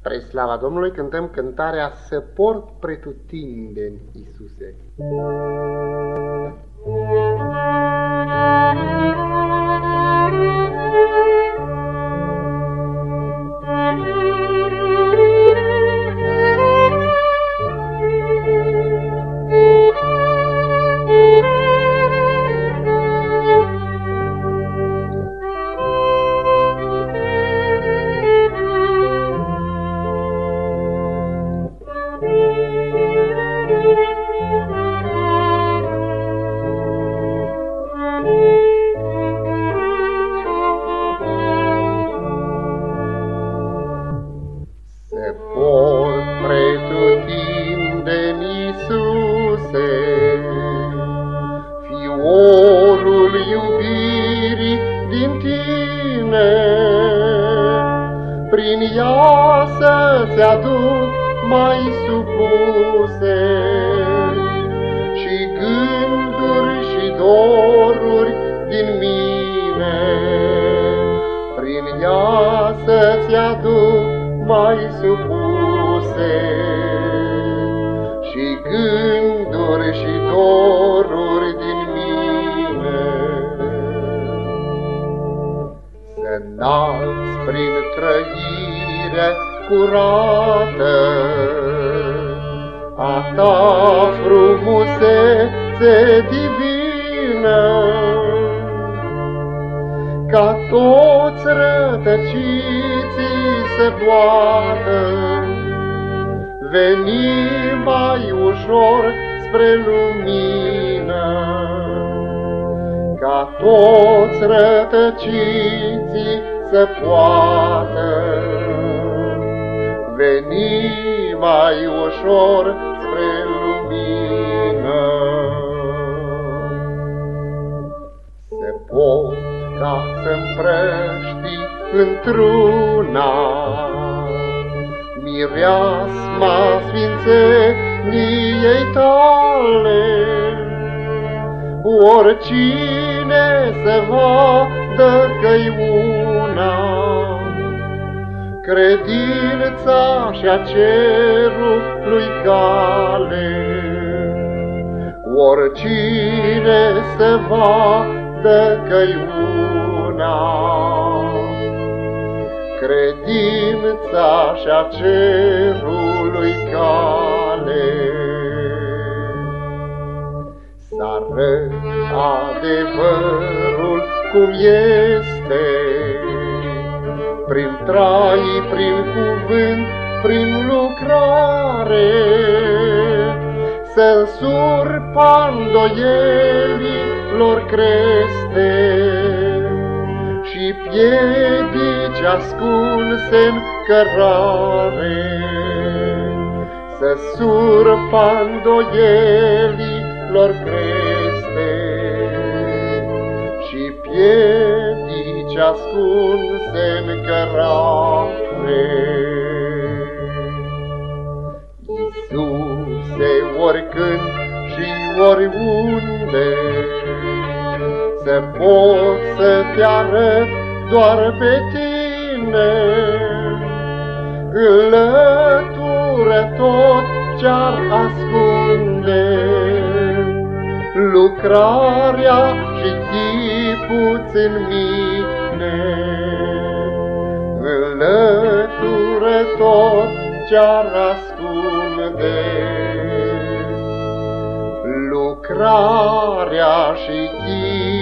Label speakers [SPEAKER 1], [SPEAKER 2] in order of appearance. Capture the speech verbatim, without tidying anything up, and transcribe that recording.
[SPEAKER 1] Spre slava Domnului cântăm cântarea Să port pretutindeni, Iisuse. Să port pretutindeni, Iisuse, fiorul iubirii din Tine, prin ea să-ți aduc mai supuse și gânduri și doruri din mine, prin ea să-ți aduc mai supuse și gânduri și doruri din mine. Să înalți prin trăire curată a ta frumusețe divină, ca toți rătăciții să poată veni mai ușor spre lumină, ca toți rătăciții să poată veni mai ușor spre lumină. Se pot ca să-mprăști într-una mireasma sfințeniei tale, oricine să vadă că-i una credința și-a cerului cale, oricine să vadă că-i una credința și-a cerului cale. S-arăți adevărul cum este, prin trai, prin cuvânt, prin lucrare, să-l surpa îndoielilor creste și piedici ascunse-n cărare, să surpa îndoielilor creste și piedici ascunse-n cărare. Iisuse, oricând și oriunde, să pot să te arăt doar pe Tine, înlătură tot ce-ar ascunde lucrarea și chipul-ți în mine, înlătură tot ce-ar ascunde lucrarea și chipul